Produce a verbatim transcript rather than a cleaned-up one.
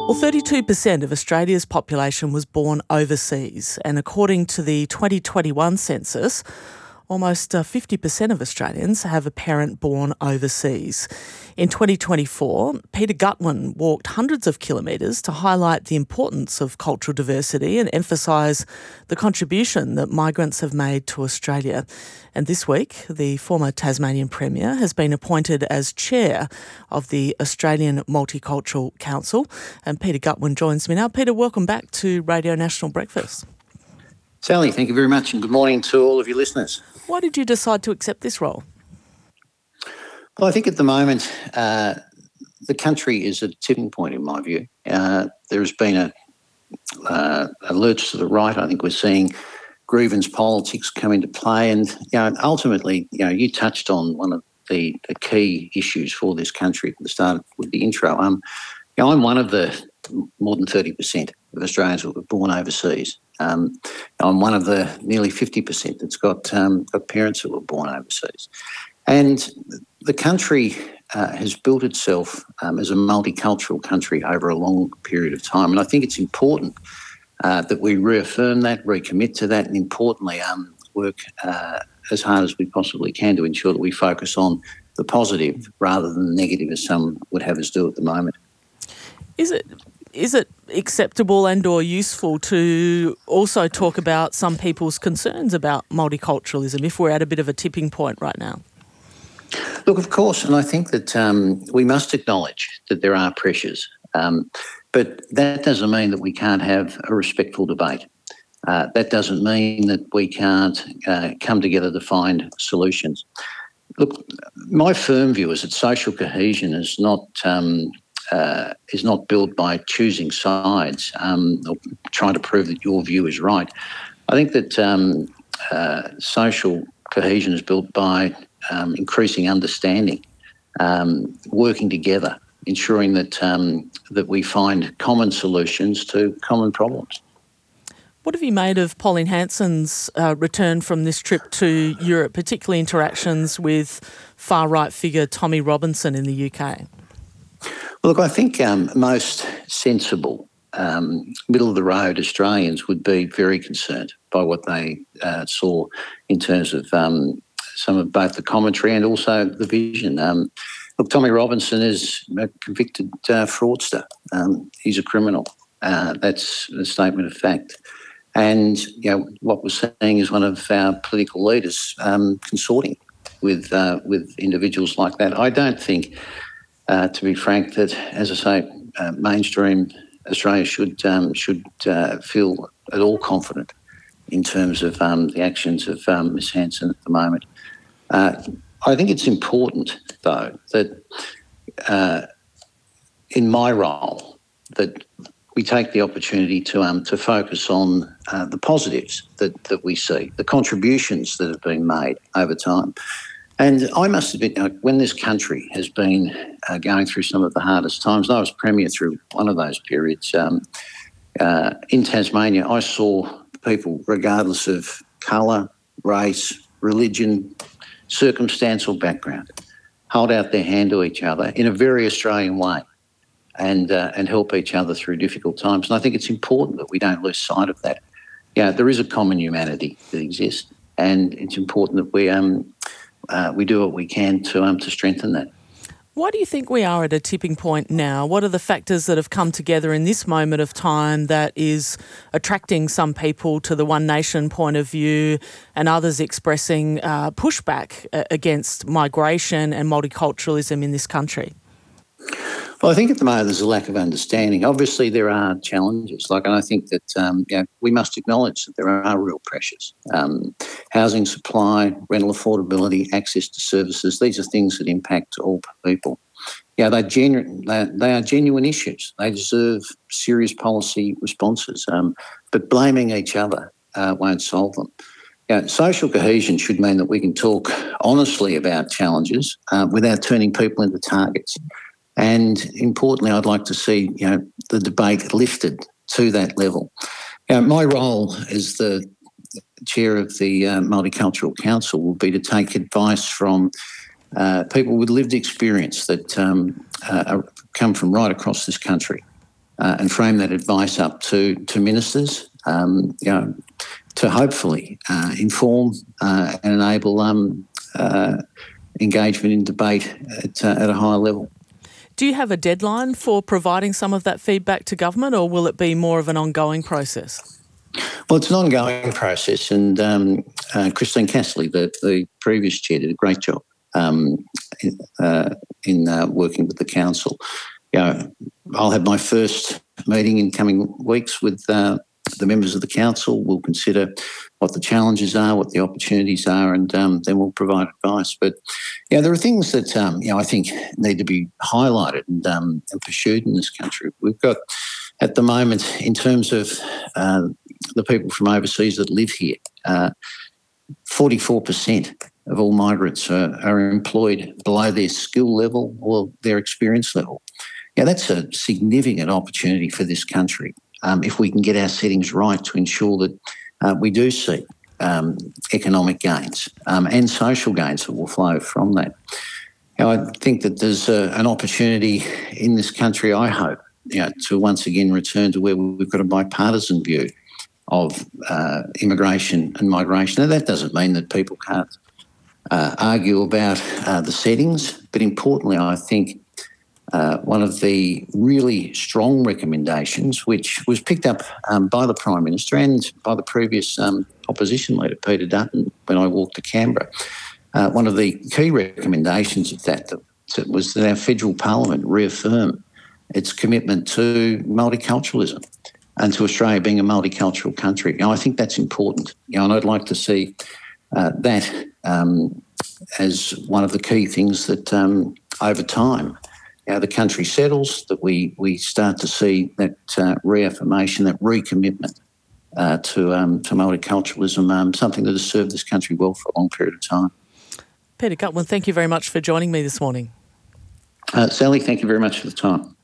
Well, thirty-two percent of Australia's population was born overseas, and according to the twenty twenty-one census, almost uh, fifty percent of Australians have a parent born overseas. In twenty twenty-four, Peter Gutwein walked hundreds of kilometres to highlight the importance of cultural diversity and emphasise the contribution that migrants have made to Australia. And this week, the former Tasmanian Premier has been appointed as chair of the Australian Multicultural Council. And Peter Gutwein joins me now. Peter, welcome back to Radio National Breakfast. Sally, thank you very much, and good morning to all of your listeners. Why did you decide to accept this role? Well, I think at the moment uh, the country is at a tipping point, in my view. Uh, there has been a, uh, a lurch to the right. I think we're seeing grievance politics come into play, and you know, ultimately, you know, you touched on one of the, the key issues for this country at the start with the intro. Um, you know, I'm one of the more than thirty percent of Australians who were born overseas. Um, I'm one of the nearly fifty percent that's got um, got parents who were born overseas. And the country uh, has built itself um, as a multicultural country over a long period of time. And I think it's important uh, that we reaffirm that, recommit to that, and importantly um, work uh, as hard as we possibly can to ensure that we focus on the positive rather than the negative, as some would have us do at the moment. Is it is it acceptable and or useful to also talk about some people's concerns about multiculturalism if we're at a bit of a tipping point right now? Look, of course, and I think that um, we must acknowledge that there are pressures, um, but that doesn't mean that we can't have a respectful debate. Uh, that doesn't mean that we can't uh, come together to find solutions. Look, my firm view is that social cohesion is not um, uh, is not built by choosing sides um, or trying to prove that your view is right. I think that um, uh, social cohesion is built by Um, increasing understanding, um, working together, ensuring that um, that we find common solutions to common problems. What have you made of Pauline Hanson's uh, return from this trip to Europe, particularly interactions with far-right figure Tommy Robinson in the U K? Well, look, I think um, most sensible, um, middle-of-the-road Australians would be very concerned by what they uh, saw in terms of um, some of both the commentary and also the vision. Um, look, Tommy Robinson is a convicted uh, fraudster. Um, he's a criminal. Uh, that's a statement of fact. And you know what we're seeing is one of our political leaders um, consorting with uh, with individuals like that. I don't think, uh, to be frank, that, as I say, uh, mainstream Australia should um, should uh, feel at all confident in terms of um, the actions of um, Miss Hanson at the moment. Uh, I think it's important, though, that uh, in my role, that we take the opportunity to um, to focus on uh, the positives that, that we see, the contributions that have been made over time. And I must admit, you know, when this country has been uh, going through some of the hardest times, and I was Premier through one of those periods, um, uh, in Tasmania, I saw people, regardless of colour, race, religion, circumstance or background, hold out their hand to each other in a very Australian way and uh, and help each other through difficult times. And I think it's important that we don't lose sight of that. Yeah, there is a common humanity that exists, and it's important that we um uh, we do what we can to um to strengthen that. Why do you think we are at a tipping point now? What are the factors that have come together in this moment of time that is attracting some people to the One Nation point of view and others expressing uh, pushback against migration and multiculturalism in this country? Well, I think at the moment there's a lack of understanding. Obviously, there are challenges, like, and I think that um, you know, we must acknowledge that there are real pressures. Um, housing supply, rental affordability, access to services, these are things that impact all people. Yeah, they're genu- they're, they are genuine issues. They deserve serious policy responses, um, but blaming each other uh, won't solve them. Yeah, social cohesion should mean that we can talk honestly about challenges uh, without turning people into targets. And importantly, I'd like to see, you know, the debate lifted to that level. Now, my role as the chair of the uh, Multicultural Council will be to take advice from uh, people with lived experience that um, uh, come from right across this country uh, and frame that advice up to, to ministers, um, you know, to hopefully uh, inform uh, and enable um, uh, engagement in debate at, uh, at a higher level. Do you have a deadline for providing some of that feedback to government, or will it be more of an ongoing process? Well, it's an ongoing process, and um, uh, Christine Casserly, the, the previous chair, did a great job um, in, uh, in uh, working with the council. You know, I'll have my first meeting in coming weeks with uh, the members of the council. We'll consider what the challenges are, what the opportunities are, and um, then we'll provide advice. But yeah, there are things that um, you know I think need to be highlighted and, um, and pursued in this country. We've got at the moment, in terms of uh, the people from overseas that live here, uh, forty-four percent of all migrants are, are employed below their skill level or their experience level. Yeah, that's a significant opportunity for this country um, if we can get our settings right to ensure that uh, we do see um, economic gains um, and social gains that will flow from that. Now, I think that there's a, an opportunity in this country, I hope, you know, to once again return to where we've got a bipartisan view of uh, immigration and migration. Now, that doesn't mean that people can't uh, argue about uh, the settings, but importantly, I think uh, one of the really strong recommendations, which was picked up um, by the Prime Minister and by the previous um, opposition leader, Peter Dutton, when I walked to Canberra, uh, one of the key recommendations of that, that was that our federal parliament reaffirm its commitment to multiculturalism and to Australia being a multicultural country. Now, I think that's important, you know, and I'd like to see uh, that um, as one of the key things that um, over time, you know, the country settles, that we we start to see that uh, reaffirmation, that recommitment uh, to um, to multiculturalism, um, something that has served this country well for a long period of time. Peter Gutwein, thank you very much for joining me this morning. Uh, Sally, thank you very much for the time.